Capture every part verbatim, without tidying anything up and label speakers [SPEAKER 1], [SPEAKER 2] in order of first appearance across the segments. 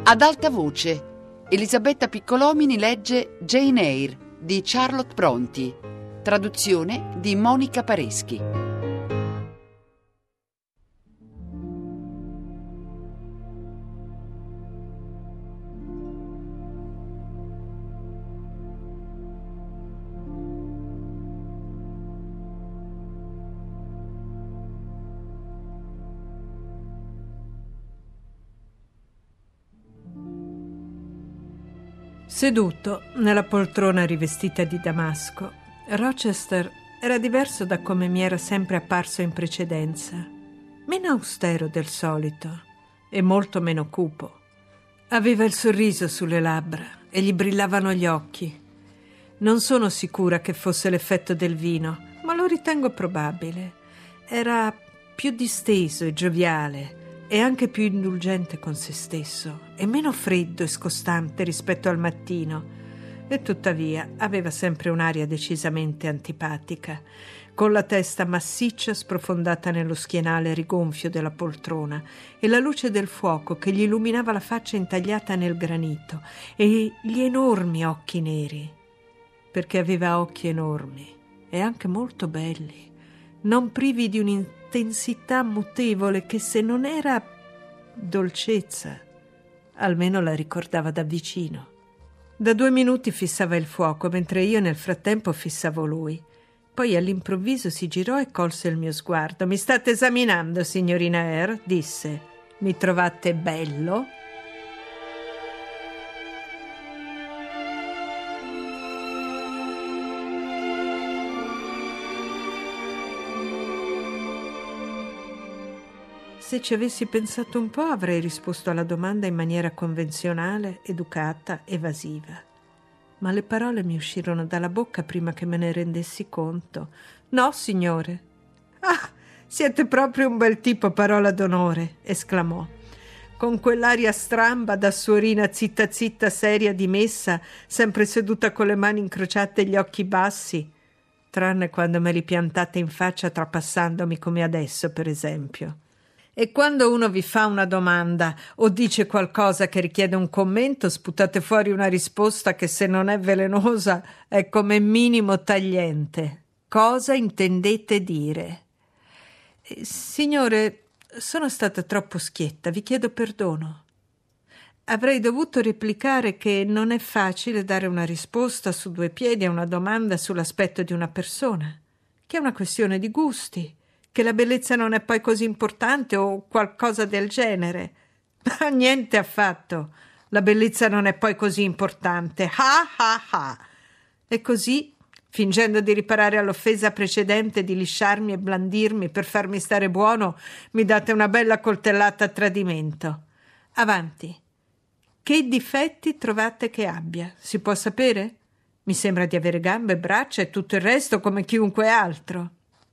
[SPEAKER 1] Ad alta voce, Elisabetta Piccolomini legge Jane Eyre di Charlotte Brontë, traduzione di Monica Pareschi.
[SPEAKER 2] Seduto nella poltrona rivestita di damasco, Rochester era diverso da come mi era sempre apparso in precedenza, meno austero del solito e molto meno cupo. Aveva il sorriso sulle labbra e gli brillavano gli occhi. Non sono sicura che fosse l'effetto del vino, ma lo ritengo probabile. Era più disteso e gioviale e anche più indulgente con se stesso e meno freddo e scostante rispetto al mattino, e tuttavia aveva sempre un'aria decisamente antipatica, con la testa massiccia sprofondata nello schienale rigonfio della poltrona e la luce del fuoco che gli illuminava la faccia intagliata nel granito e gli enormi occhi neri, perché aveva occhi enormi e anche molto belli, non privi di un'intensità mutevole che, se non era dolcezza, almeno la ricordava da vicino. Da due minuti fissava il fuoco, mentre io nel frattempo fissavo lui. Poi all'improvviso si girò e colse il mio sguardo. «Mi state esaminando, signorina Eyre?» disse. «Mi trovate bello?» Se ci avessi pensato un po' avrei risposto alla domanda in maniera convenzionale, educata, evasiva. Ma le parole mi uscirono dalla bocca prima che me ne rendessi conto. «No, signore». «Ah, siete proprio un bel tipo, parola d'onore», esclamò, con quell'aria stramba da suorina zitta zitta, seria, dimessa, sempre seduta con le mani incrociate e gli occhi bassi, tranne quando me li piantate in faccia trapassandomi come adesso, per esempio. E quando uno vi fa una domanda o dice qualcosa che richiede un commento, sputate fuori una risposta che, se non è velenosa, è come minimo tagliente. Cosa intendete dire? Signore, sono stata troppo schietta, vi chiedo perdono. Avrei dovuto replicare che non è facile dare una risposta su due piedi a una domanda sull'aspetto di una persona, che è una questione di gusti, che la bellezza non è poi così importante o qualcosa del genere. Ma niente affatto. La bellezza non è poi così importante. Ah ah ah. E così, fingendo di riparare all'offesa precedente, di lisciarmi e blandirmi per farmi stare buono, mi date una bella coltellata a tradimento. Avanti. Che difetti trovate che abbia? Si può sapere? Mi sembra di avere gambe, braccia e tutto il resto come chiunque altro.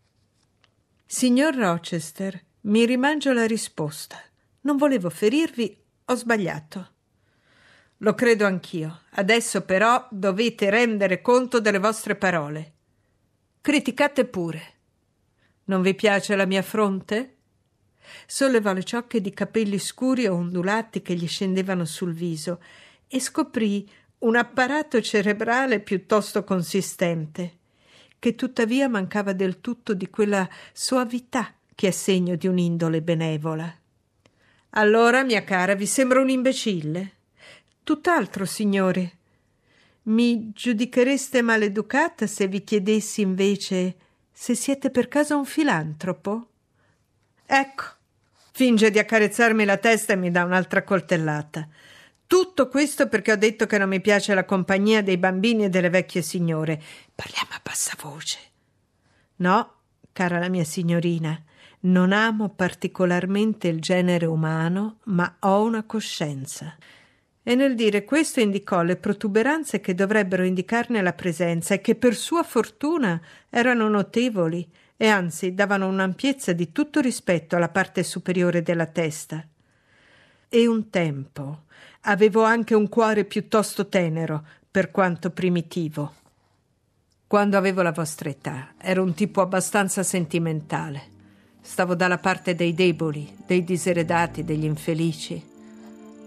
[SPEAKER 2] Signor Rochester, mi rimangio la risposta. Non volevo ferirvi, ho sbagliato. Lo credo anch'io. Adesso però dovete rendere conto delle vostre parole. Criticate pure. Non vi piace la mia fronte? Sollevò le ciocche di capelli scuri e ondulati che gli scendevano sul viso e scoprì un apparato cerebrale piuttosto consistente, che tuttavia mancava del tutto di quella soavità che è segno di un'indole benevola. Allora, mia cara, vi sembra un imbecille? Tutt'altro, signore. Mi giudichereste maleducata se vi chiedessi invece se siete per caso un filantropo? Ecco, finge di accarezzarmi la testa e mi dà un'altra coltellata. Tutto questo perché ho detto che non mi piace la compagnia dei bambini e delle vecchie signore. Parliamo a bassa voce. No, cara la mia signorina, non amo particolarmente il genere umano, ma ho una coscienza. E nel dire questo indicò le protuberanze che dovrebbero indicarne la presenza e che per sua fortuna erano notevoli e anzi davano un'ampiezza di tutto rispetto alla parte superiore della testa. E un tempo avevo anche un cuore piuttosto tenero, per quanto primitivo. Quando avevo la vostra età ero un tipo abbastanza sentimentale. Stavo dalla parte dei deboli, dei diseredati, degli infelici.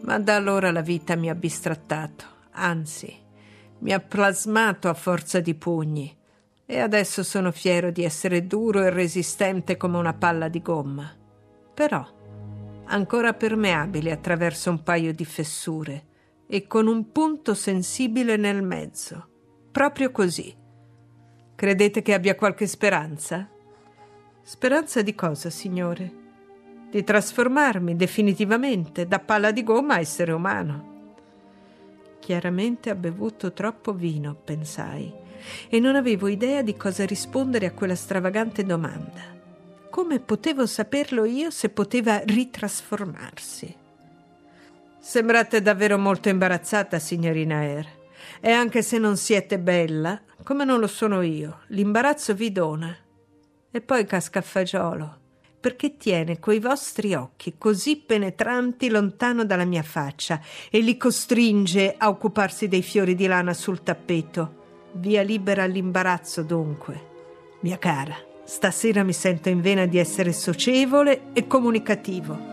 [SPEAKER 2] Ma da allora la vita mi ha bistrattato, anzi, mi ha plasmato a forza di pugni, e adesso sono fiero di essere duro e resistente come una palla di gomma. Però ancora permeabile attraverso un paio di fessure e con un punto sensibile nel mezzo. Proprio così. Credete che abbia qualche speranza? Speranza di cosa, signore? Di trasformarmi definitivamente da palla di gomma a essere umano. Chiaramente ha bevuto troppo vino, pensai, e non avevo idea di cosa rispondere a quella stravagante domanda. Come potevo saperlo io se poteva ritrasformarsi? Sembrate davvero molto imbarazzata, signorina Eyre. E anche se non siete bella, come non lo sono io, l'imbarazzo vi dona. E poi casca a fagiolo, perché tiene quei vostri occhi così penetranti lontano dalla mia faccia e li costringe a occuparsi dei fiori di lana sul tappeto. Via libera all'imbarazzo, dunque. Mia cara, stasera mi sento in vena di essere socievole e comunicativo.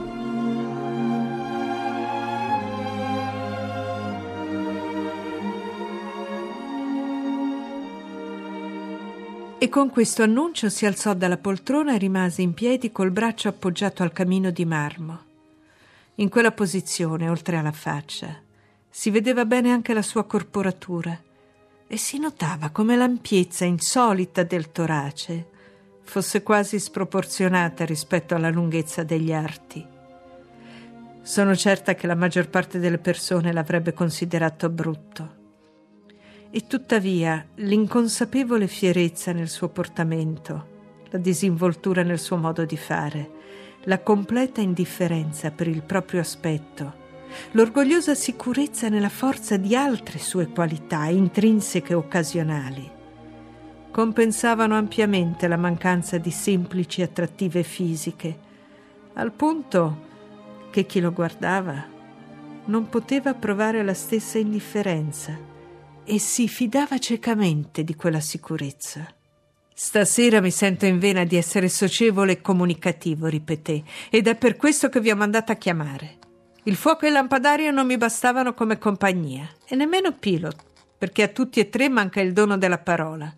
[SPEAKER 2] E con questo annuncio si alzò dalla poltrona e rimase in piedi col braccio appoggiato al camino di marmo. In quella posizione, oltre alla faccia, si vedeva bene anche la sua corporatura e si notava come l'ampiezza insolita del torace fosse quasi sproporzionata rispetto alla lunghezza degli arti. Sono certa che la maggior parte delle persone l'avrebbe considerato brutto. E tuttavia l'inconsapevole fierezza nel suo portamento, la disinvoltura nel suo modo di fare, la completa indifferenza per il proprio aspetto, l'orgogliosa sicurezza nella forza di altre sue qualità intrinseche e occasionali, compensavano ampiamente la mancanza di semplici attrattive fisiche, al punto che chi lo guardava non poteva provare la stessa indifferenza e si fidava ciecamente di quella sicurezza. Stasera mi sento in vena di essere socievole e comunicativo, ripeté, ed è per questo che vi ho mandata a chiamare. Il fuoco e il lampadario non mi bastavano come compagnia, e nemmeno Pilot, perché a tutti e tre manca il dono della parola.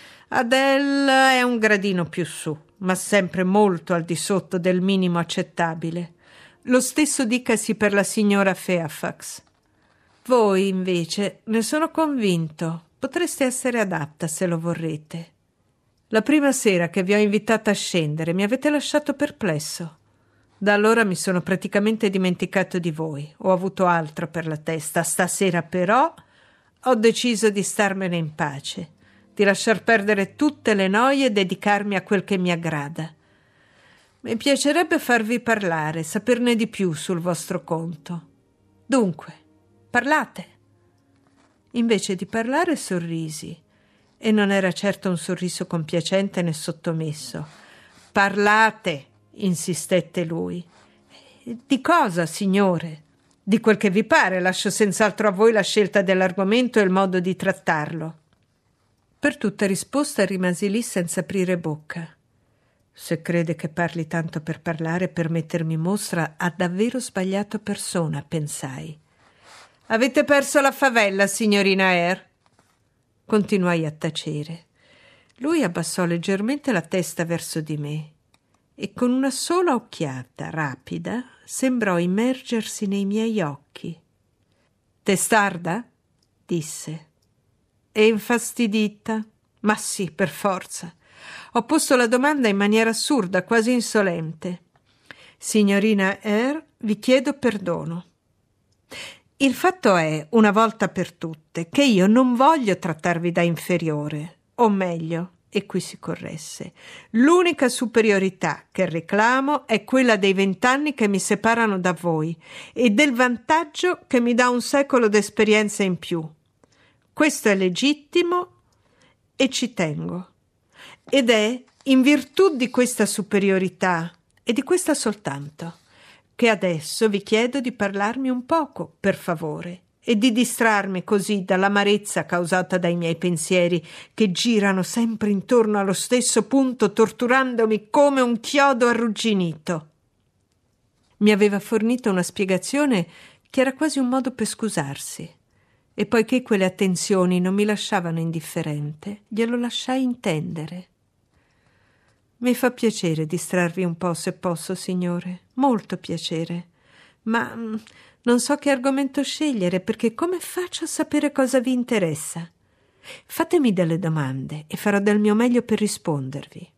[SPEAKER 2] Adele è un gradino più su, ma sempre molto al di sotto del minimo accettabile. Lo stesso dicasi per la signora Fairfax. Voi, invece, ne sono convinto, potreste essere adatta se lo vorrete. La prima sera che vi ho invitata a scendere mi avete lasciato perplesso. Da allora mi sono praticamente dimenticato di voi, ho avuto altro per la testa. Stasera, però, ho deciso di starmene in pace, di lasciar perdere tutte le noie e dedicarmi a quel che mi aggrada. Mi piacerebbe farvi parlare, saperne di più sul vostro conto. Dunque, parlate. Invece di parlare sorrisi, e non era certo un sorriso compiacente né sottomesso. Parlate, insistette lui. Di cosa, signore? Di quel che vi pare, lascio senz'altro a voi la scelta dell'argomento e il modo di trattarlo. Per tutta risposta rimasi lì senza aprire bocca. Se crede che parli tanto per parlare, per mettermi in mostra, ha davvero sbagliato persona, pensai. Avete perso la favella, signorina Eyre? Continuai a tacere. Lui abbassò leggermente la testa verso di me e con una sola occhiata rapida sembrò immergersi nei miei occhi. Testarda? Disse. E infastidita? Ma sì, per forza. Ho posto la domanda in maniera assurda, quasi insolente. Signorina Eyre, vi chiedo perdono. Il fatto è, una volta per tutte, che io non voglio trattarvi da inferiore, o meglio, e qui si corresse, l'unica superiorità che reclamo è quella dei vent'anni che mi separano da voi e del vantaggio che mi dà un secolo d'esperienza in più. Questo è legittimo e ci tengo. Ed è in virtù di questa superiorità, e di questa soltanto, che adesso vi chiedo di parlarmi un poco, per favore, e di distrarmi così dall'amarezza causata dai miei pensieri che girano sempre intorno allo stesso punto, torturandomi come un chiodo arrugginito. Mi aveva fornito una spiegazione che era quasi un modo per scusarsi. E poiché quelle attenzioni non mi lasciavano indifferente, glielo lasciai intendere. Mi fa piacere distrarvi un po', se posso, signore, molto piacere. Ma mh, non so che argomento scegliere, perché come faccio a sapere cosa vi interessa? Fatemi delle domande e farò del mio meglio per rispondervi.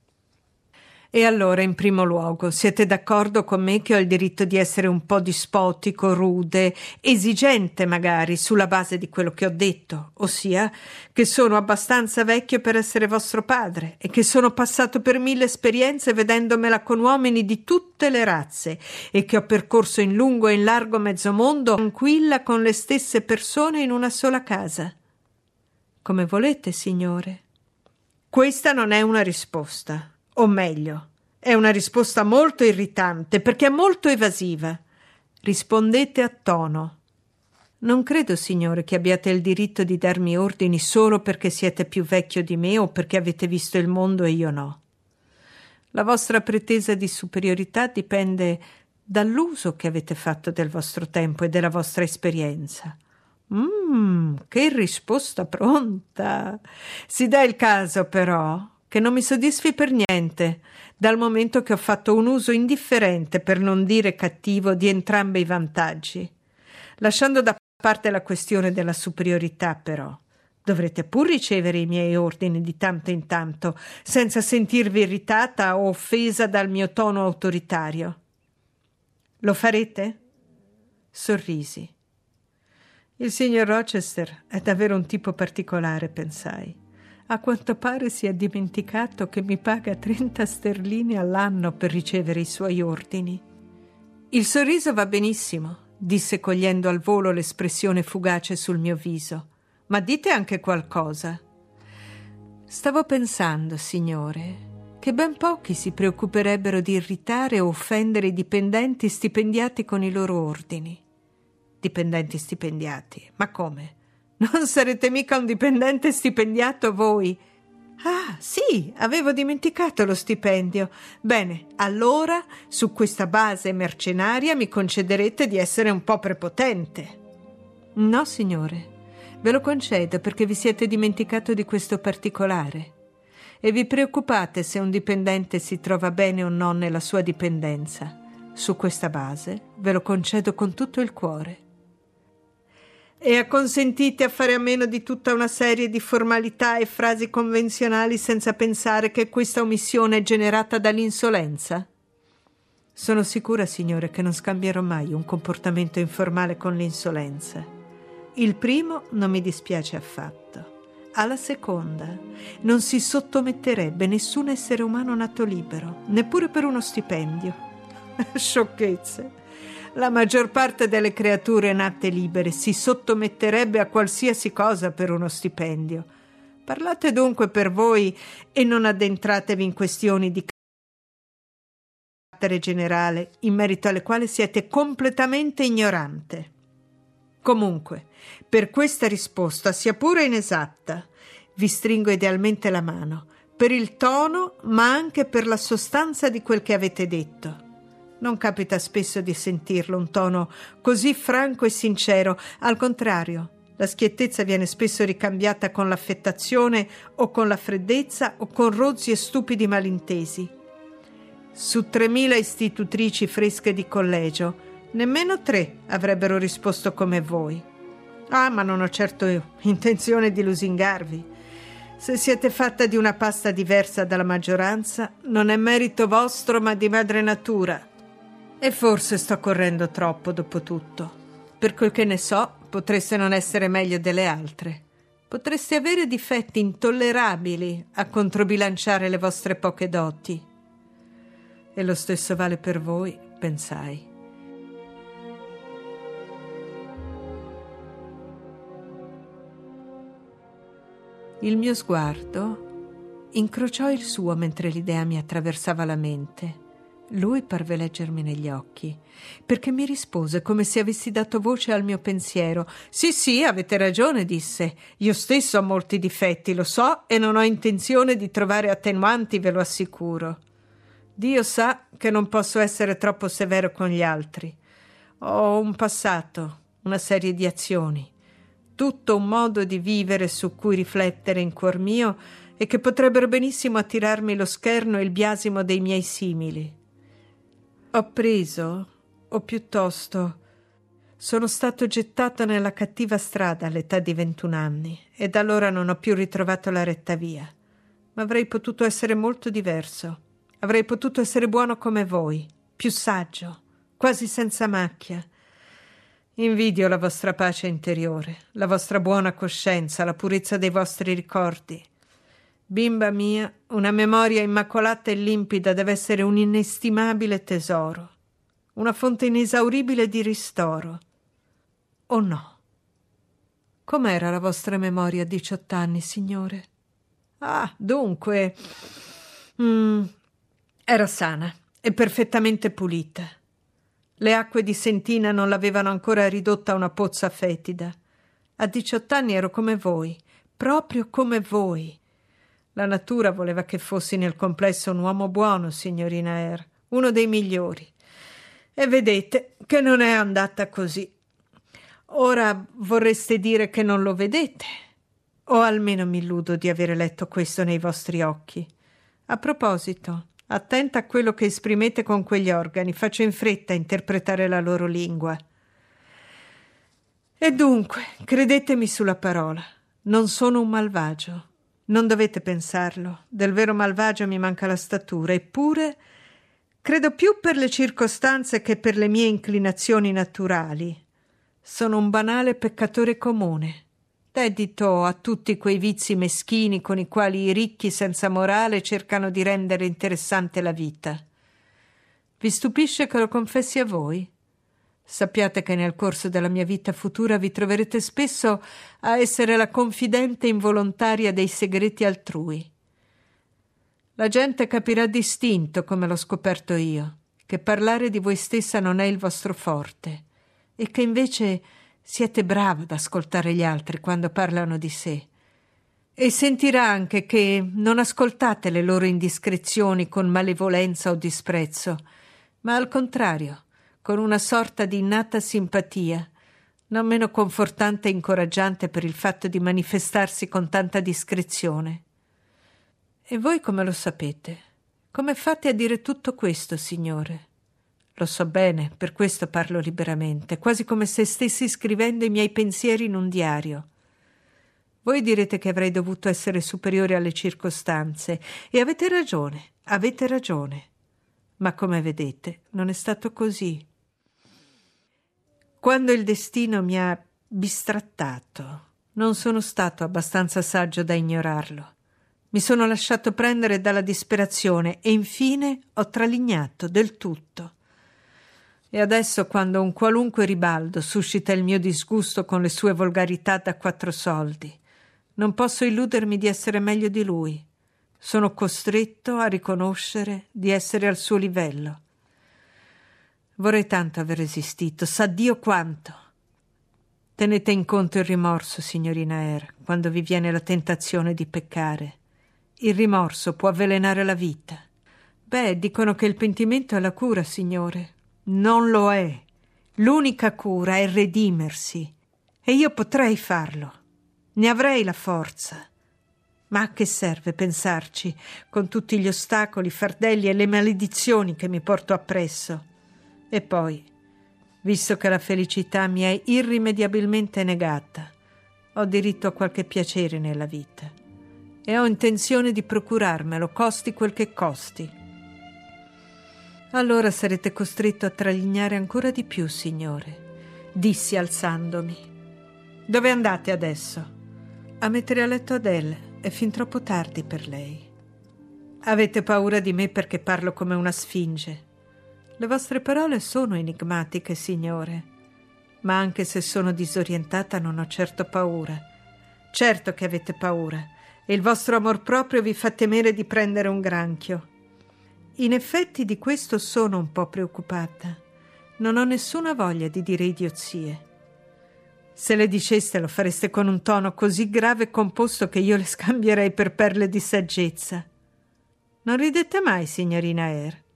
[SPEAKER 2] E allora, in primo luogo, siete d'accordo con me che ho il diritto di essere un po' dispotico, rude, esigente magari, sulla base di quello che ho detto, ossia che sono abbastanza vecchio per essere vostro padre e che sono passato per mille esperienze vedendomela con uomini di tutte le razze e che ho percorso in lungo e in largo mezzo mondo tranquilla con le stesse persone in una sola casa? Come volete, signore. Questa non è una risposta. O meglio, è una risposta molto irritante perché è molto evasiva. Rispondete a tono. Non credo, signore, che abbiate il diritto di darmi ordini solo perché siete più vecchio di me o perché avete visto il mondo e io no. La vostra pretesa di superiorità dipende dall'uso che avete fatto del vostro tempo e della vostra esperienza. Mmm, che risposta pronta! Si dà il caso, però, che non mi soddisfi per niente, dal momento che ho fatto un uso indifferente, per non dire cattivo, di entrambi i vantaggi. Lasciando da parte la questione della superiorità, però, dovrete pur ricevere i miei ordini di tanto in tanto, senza sentirvi irritata o offesa dal mio tono autoritario. Lo farete? Sorrisi. Il signor Rochester è davvero un tipo particolare, pensai. A quanto pare si è dimenticato che mi paga trenta sterline all'anno per ricevere i suoi ordini. Il sorriso va benissimo, disse cogliendo al volo l'espressione fugace sul mio viso. Ma dite anche qualcosa. Stavo pensando, signore, che ben pochi si preoccuperebbero di irritare o offendere i dipendenti stipendiati con i loro ordini. Dipendenti stipendiati? Ma come? Non sarete mica un dipendente stipendiato voi? Ah, sì, avevo dimenticato lo stipendio. Bene, allora, su questa base mercenaria mi concederete di essere un po' prepotente. No, signore, ve lo concedo perché vi siete dimenticato di questo particolare. E vi preoccupate se un dipendente si trova bene o no nella sua dipendenza. Su questa base ve lo concedo con tutto il cuore. E acconsentite a fare a meno di tutta una serie di formalità e frasi convenzionali senza pensare che questa omissione è generata dall'insolenza? Sono sicura, signore, che non scambierò mai un comportamento informale con l'insolenza. Il primo non mi dispiace affatto. Alla seconda, non si sottometterebbe nessun essere umano nato libero, neppure per uno stipendio. Sciocchezze. La maggior parte delle creature nate libere si sottometterebbe a qualsiasi cosa per uno stipendio. Parlate dunque per voi e non addentratevi in questioni di carattere generale, in merito alle quali siete completamente ignorante. Comunque, per questa risposta, sia pure inesatta, vi stringo idealmente la mano, per il tono, ma anche per la sostanza di quel che avete detto. Non capita spesso di sentirlo, un tono così franco e sincero. Al contrario, la schiettezza viene spesso ricambiata con l'affettazione o con la freddezza o con rozzi e stupidi malintesi. Su tremila istitutrici fresche di collegio, nemmeno tre avrebbero risposto come voi. Ah, ma non ho certo intenzione di lusingarvi. Se siete fatta di una pasta diversa dalla maggioranza, non è merito vostro ma di madre natura. E forse sto correndo troppo, dopo tutto. Per quel che ne so, potreste non essere meglio delle altre. Potreste avere difetti intollerabili a controbilanciare le vostre poche doti. E lo stesso vale per voi, pensai. Il mio sguardo incrociò il suo mentre l'idea mi attraversava la mente. Lui parve leggermi negli occhi, perché mi rispose come se avessi dato voce al mio pensiero. «Sì, sì, avete ragione», disse. «Io stesso ho molti difetti, lo so, e non ho intenzione di trovare attenuanti, ve lo assicuro». Dio sa che non posso essere troppo severo con gli altri. Ho un passato, una serie di azioni, tutto un modo di vivere su cui riflettere in cuor mio e che potrebbero benissimo attirarmi lo scherno e il biasimo dei miei simili. Ho preso, o piuttosto sono stato gettato nella cattiva strada all'età di ventuno anni e da allora non ho più ritrovato la retta via. Ma avrei potuto essere molto diverso. Avrei potuto essere buono come voi, più saggio, quasi senza macchia. Invidio la vostra pace interiore, la vostra buona coscienza, la purezza dei vostri ricordi. Bimba mia, una memoria immacolata e limpida deve essere un inestimabile tesoro, una fonte inesauribile di ristoro. O no? Com'era la vostra memoria a diciotto anni, signore? Ah, dunque, mm, era sana e perfettamente pulita. Le acque di Sentina non l'avevano ancora ridotta a una pozza fetida. A diciotto anni ero come voi, proprio come voi. La natura voleva che fossi nel complesso un uomo buono, signorina Eyre, uno dei migliori. E vedete che non è andata così. Ora vorreste dire che non lo vedete? O almeno mi illudo di avere letto questo nei vostri occhi. A proposito, attenta a quello che esprimete con quegli organi, faccio in fretta a interpretare la loro lingua. E dunque, credetemi sulla parola, non sono un malvagio. Non dovete pensarlo, del vero malvagio mi manca la statura, eppure credo più per le circostanze che per le mie inclinazioni naturali. Sono un banale peccatore comune, dedito a tutti quei vizi meschini con i quali i ricchi senza morale cercano di rendere interessante la vita. Vi stupisce che lo confessi a voi? Sappiate che nel corso della mia vita futura vi troverete spesso a essere la confidente involontaria dei segreti altrui. La gente capirà distinto, come l'ho scoperto io, che parlare di voi stessa non è il vostro forte e che invece siete brava ad ascoltare gli altri quando parlano di sé. E sentirà anche che non ascoltate le loro indiscrezioni con malevolenza o disprezzo, ma al contrario, con una sorta di innata simpatia, non meno confortante e incoraggiante per il fatto di manifestarsi con tanta discrezione. E voi come lo sapete? Come fate a dire tutto questo, signore? Lo so bene, per questo parlo liberamente, quasi come se stessi scrivendo i miei pensieri in un diario. Voi direte che avrei dovuto essere superiore alle circostanze, e avete ragione, avete ragione. Ma come vedete, non è stato così. Quando il destino mi ha bistrattato, non sono stato abbastanza saggio da ignorarlo. Mi sono lasciato prendere dalla disperazione e infine ho tralignato del tutto. E adesso, quando un qualunque ribaldo suscita il mio disgusto con le sue volgarità da quattro soldi, non posso illudermi di essere meglio di lui. Sono costretto a riconoscere di essere al suo livello. Vorrei tanto aver resistito, sa Dio quanto. Tenete in conto il rimorso, signorina Eyre, quando vi viene la tentazione di peccare. Il rimorso può avvelenare la vita. Beh, dicono che il pentimento è la cura, signore. Non lo è. L'unica cura è redimersi. E io potrei farlo. Ne avrei la forza. Ma a che serve pensarci, con tutti gli ostacoli, i fardelli e le maledizioni che mi porto appresso? E poi, visto che la felicità mi è irrimediabilmente negata, ho diritto a qualche piacere nella vita e ho intenzione di procurarmelo, costi quel che costi. Allora sarete costretto a tralignare ancora di più, signore, dissi alzandomi. Dove andate adesso? A mettere a letto Adele. È fin troppo tardi per lei. Avete paura di me perché parlo come una sfinge. Le vostre parole sono enigmatiche, signore, ma anche se sono disorientata non ho certo paura. Certo che avete paura, e il vostro amor proprio vi fa temere di prendere un granchio. In effetti di questo sono un po' preoccupata. Non ho nessuna voglia di dire idiozie. Se le diceste lo fareste con un tono così grave e composto che io le scambierei per perle di saggezza. Non ridete mai, signorina Eyre?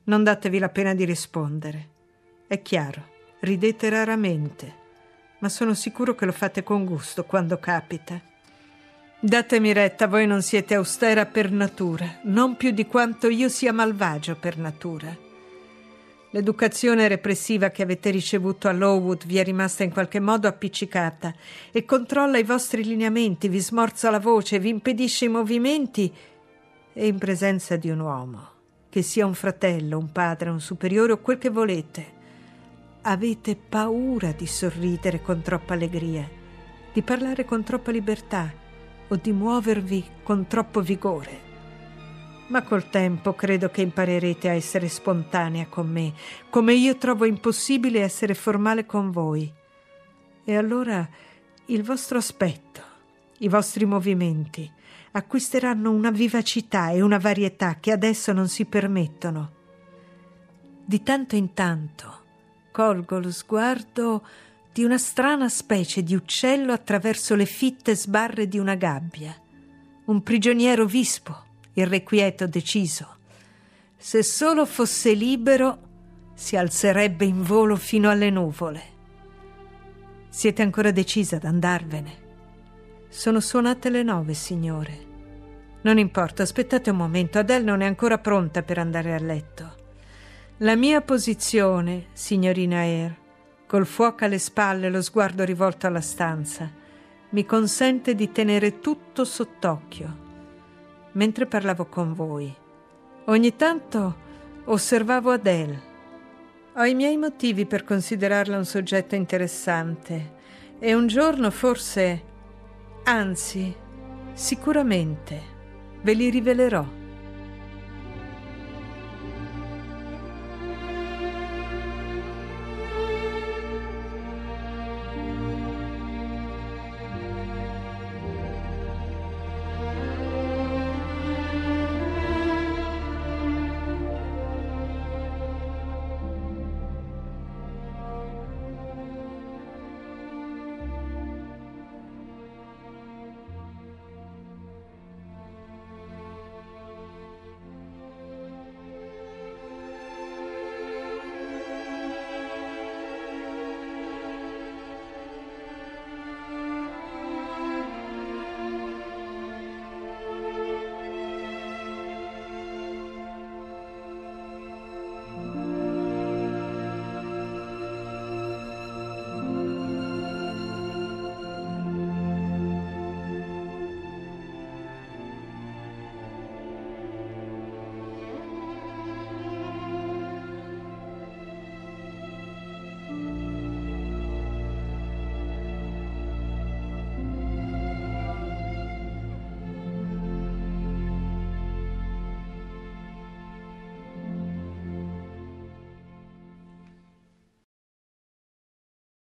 [SPEAKER 2] Non datevi la pena di rispondere. È chiaro, ridete raramente, ma sono sicuro che lo fate con gusto quando capita. Datemi retta, voi non siete austera per natura, non più di quanto io sia malvagio per natura. L'educazione repressiva che avete ricevuto a Lowood vi è rimasta in qualche modo appiccicata e controlla i vostri lineamenti, vi smorza la voce, vi impedisce i movimenti, e in presenza di un uomo, che sia un fratello, un padre, un superiore o quel che volete, avete paura di sorridere con troppa allegria, di parlare con troppa libertà o di muovervi con troppo vigore. Ma col tempo credo che imparerete a essere spontanea con me, come io trovo impossibile essere formale con voi. E allora il vostro aspetto, i vostri movimenti acquisteranno una vivacità e una varietà che adesso non si permettono. Di tanto in tanto colgo lo sguardo di una strana specie di uccello attraverso le fitte sbarre di una gabbia, un prigioniero vispo, irrequieto, deciso. Se solo fosse libero, si alzerebbe in volo fino alle nuvole. Siete ancora decisa ad andarvene? Sono suonate le nove, signore. Non importa, aspettate un momento, Adele non è ancora pronta per andare a letto. La mia posizione, signorina Eyre, col fuoco alle spalle e lo sguardo rivolto alla stanza, mi consente di tenere tutto sott'occhio. Mentre parlavo con voi, ogni tanto osservavo Adele. Ho i miei motivi per considerarla un soggetto interessante e un giorno forse, anzi, sicuramente, ve li rivelerò.